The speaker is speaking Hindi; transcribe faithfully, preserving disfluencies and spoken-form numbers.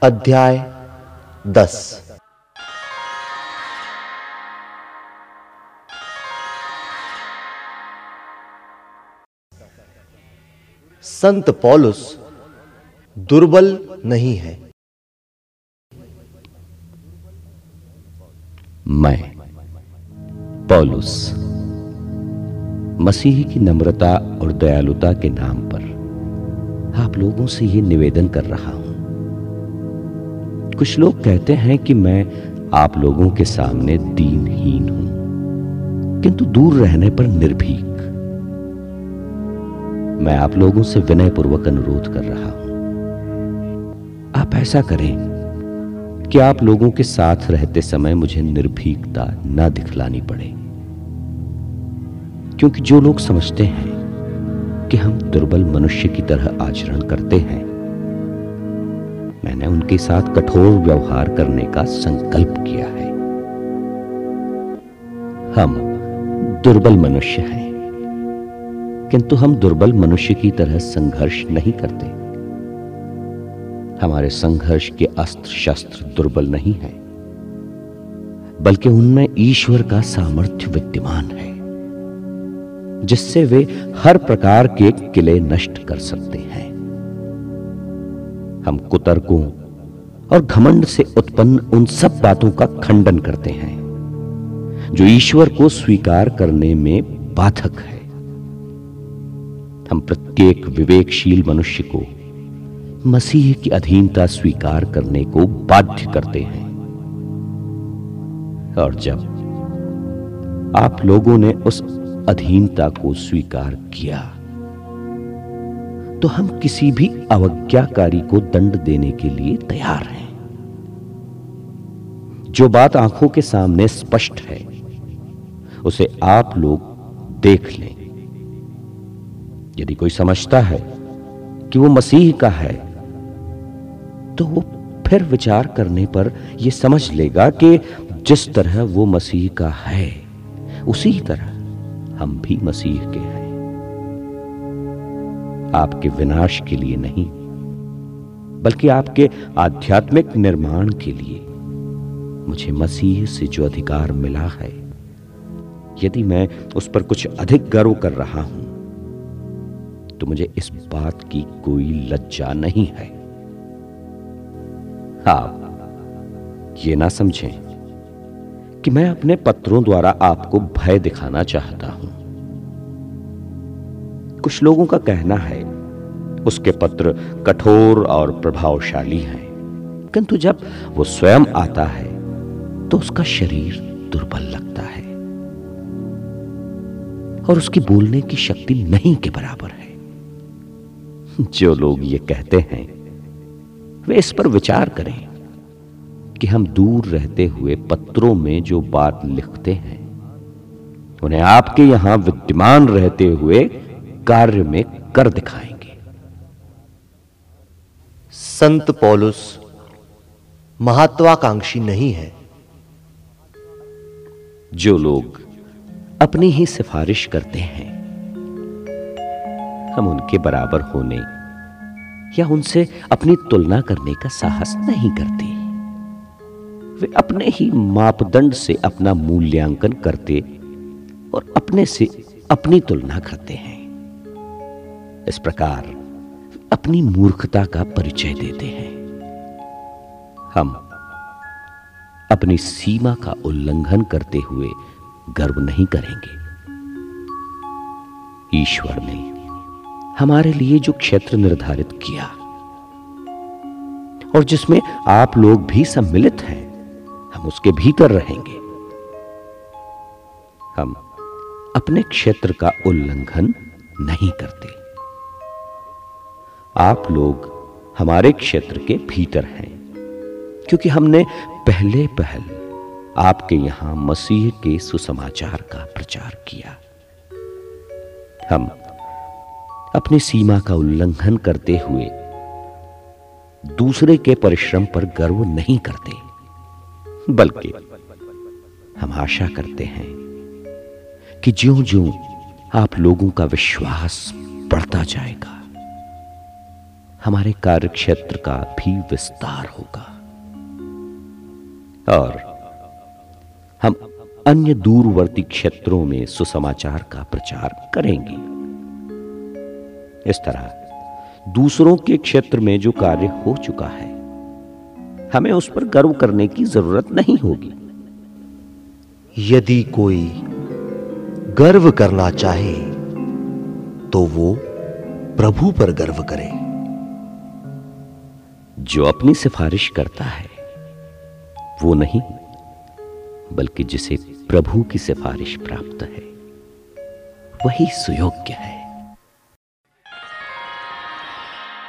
अध्याय दस। संत पौलुस दुर्बल नहीं है। मैं पौलुस मसीह की नम्रता और दयालुता के नाम पर आप लोगों से यह निवेदन कर रहा हूं। कुछ लोग कहते हैं कि मैं आप लोगों के सामने दीनहीन हूं, किंतु दूर रहने पर निर्भीक। मैं आप लोगों से विनयपूर्वक अनुरोध कर रहा हूं, आप ऐसा करें कि आप लोगों के साथ रहते समय मुझे निर्भीकता न दिखलानी पड़े, क्योंकि जो लोग समझते हैं कि हम दुर्बल मनुष्य की तरह आचरण करते हैं, मैंने उनके साथ कठोर व्यवहार करने का संकल्प किया है। हम दुर्बल मनुष्य हैं, किंतु हम दुर्बल मनुष्य की तरह संघर्ष नहीं करते। हमारे संघर्ष के अस्त्र शस्त्र दुर्बल नहीं हैं, बल्कि उनमें ईश्वर का सामर्थ्य विद्यमान है, जिससे वे हर प्रकार के किले नष्ट कर सकते हैं। हम कुतर्कों और घमंड से उत्पन्न उन सब बातों का खंडन करते हैं जो ईश्वर को स्वीकार करने में बाधक है। हम प्रत्येक विवेकशील मनुष्य को मसीह की अधीनता स्वीकार करने को बाध्य करते हैं। और जब आप लोगों ने उस अधीनता को स्वीकार किया, तो हम किसी भी अवज्ञाकारी को दंड देने के लिए तैयार हैं। जो बात आंखों के सामने स्पष्ट है, उसे आप लोग देख लें। यदि कोई समझता है कि वो मसीह का है, तो वो फिर विचार करने पर यह समझ लेगा कि जिस तरह वो मसीह का है, उसी तरह हम भी मसीह के हैं। आपके विनाश के लिए नहीं, बल्कि आपके आध्यात्मिक निर्माण के लिए मुझे मसीह से जो अधिकार मिला है, यदि मैं उस पर कुछ अधिक गर्व कर रहा हूं, तो मुझे इस बात की कोई लज्जा नहीं है। आप ये ना समझें कि मैं अपने पत्रों द्वारा आपको भय दिखाना चाहता हूं। कुछ लोगों का कहना है उसके पत्र कठोर और प्रभावशाली हैं, किंतु जब वो स्वयं आता है तो उसका शरीर दुर्बल लगता है और उसकी बोलने की शक्ति नहीं के बराबर है। जो लोग ये कहते हैं, वे इस पर विचार करें कि हम दूर रहते हुए पत्रों में जो बात लिखते हैं, उन्हें आपके यहां विद्यमान रहते हुए कार्य में कर दिखाएंगे। संत पौलुस महत्वाकांक्षी नहीं है। जो लोग अपनी ही सिफारिश करते हैं, हम उनके बराबर होने या उनसे अपनी तुलना करने का साहस नहीं करते। वे अपने ही मापदंड से अपना मूल्यांकन करते और अपने से अपनी तुलना करते हैं। इस प्रकार अपनी मूर्खता का परिचय देते हैं। हम अपनी सीमा का उल्लंघन करते हुए गर्व नहीं करेंगे। ईश्वर ने हमारे लिए जो क्षेत्र निर्धारित किया और जिसमें आप लोग भी सम्मिलित हैं, हम उसके भीतर रहेंगे। हम अपने क्षेत्र का उल्लंघन नहीं करते। आप लोग हमारे क्षेत्र के भीतर हैं, क्योंकि हमने पहले पहल आपके यहां मसीह के सुसमाचार का प्रचार किया। हम अपनी सीमा का उल्लंघन करते हुए दूसरे के परिश्रम पर गर्व नहीं करते, बल्कि हम आशा करते हैं कि ज्यों-ज्यों आप लोगों का विश्वास बढ़ता जाएगा, हमारे कार्यक्षेत्र का भी विस्तार होगा और हम अन्य दूरवर्ती क्षेत्रों में सुसमाचार का प्रचार करेंगे। इस तरह दूसरों के क्षेत्र में जो कार्य हो चुका है, हमें उस पर गर्व करने की जरूरत नहीं होगी। यदि कोई गर्व करना चाहे तो वो प्रभु पर गर्व करे। जो अपनी सिफारिश करता है वो नहीं, बल्कि जिसे प्रभु की सिफारिश प्राप्त है वही सुयोग्य है।